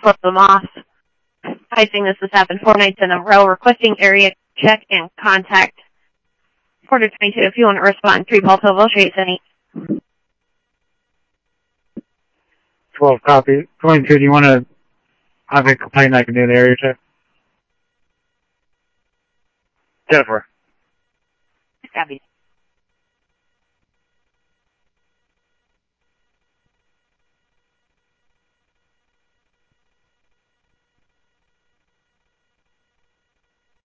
flip them off. Advising this has happened 4 nights in a row. Requesting area check and contact 422 if you want to respond. 3 Baltimore Street, City. 12 copy. 22, do you want to have a complaint? I can do the area check. Jennifer. Copy.